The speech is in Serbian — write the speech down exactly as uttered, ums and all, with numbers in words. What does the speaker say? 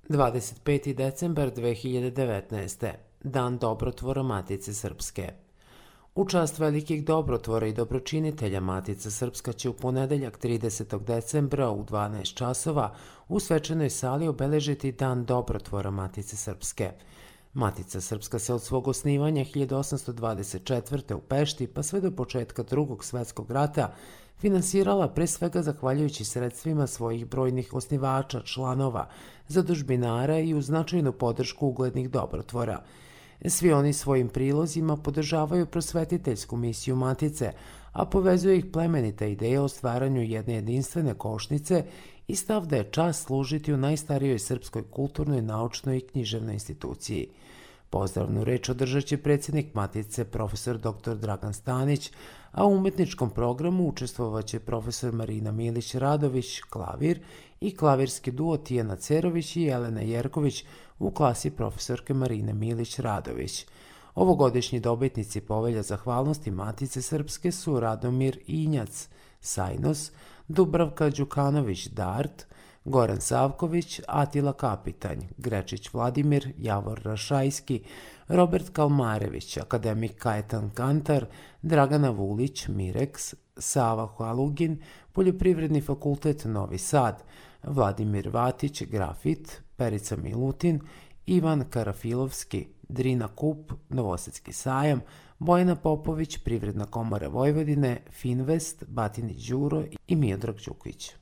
dvadeset peti decembar dve hiljade devetnaeste. Dan dobrotvora Matice Srpske. U čast velikih dobrotvora i dobročinitelja Matica Srpska će u ponedeljak tridesetog decembra u dvanaest časova u svečanoj sali obeležiti Dan dobrotvora Matice Srpske. Matica Srpska se od svog osnivanja hiljadu osamsto dvadeset četvrte. u Pešti pa sve do početka Drugog svetskog rata finansirala pre svega zahvaljujući sredstvima svojih brojnih osnivača, članova, zadužbinara i uz značajnu podršku uglednih dobrotvora. Svi oni svojim prilozima podržavaju prosvetiteljsku misiju Matice, a povezuje ih plemenita ideja o stvaranju jedne jedinstvene košnice i stav da je čast služiti u najstarijoj srpskoj kulturnoj, naučnoj i književnoj instituciji. Pozdravnu reč održat će predsjednik Matice, profesor doktor Dragan Stanić, a u umetničkom programu učestvovaće profesor Marina Milić-Radović, klavir, i klavirski duo Tijana Cerović i Jelena Jerković u klasi profesorke Marine Milić-Radović. Ovogodišnji dobitnici povelja zahvalnosti Matice Srpske su Radomir Injac, Sajnos, Dubravka Đukanović, Dart, Goran Savković, Atila Kapitanj, Grečić Vladimir, Javor Rašajski, Robert Kalmarević, akademik Kajetan Kantar, Dragana Vulić, Mireks, Sava Halugin, Poljoprivredni fakultet Novi Sad, Vladimir Vatić, Grafit, Perica Milutin, Ivan Karafilovski, Drina Kup, Novosadski sajam, Bojana Popović, Privredna komora Vojvodine, Finvest, Batinić Đuro i Miodrag Đukić.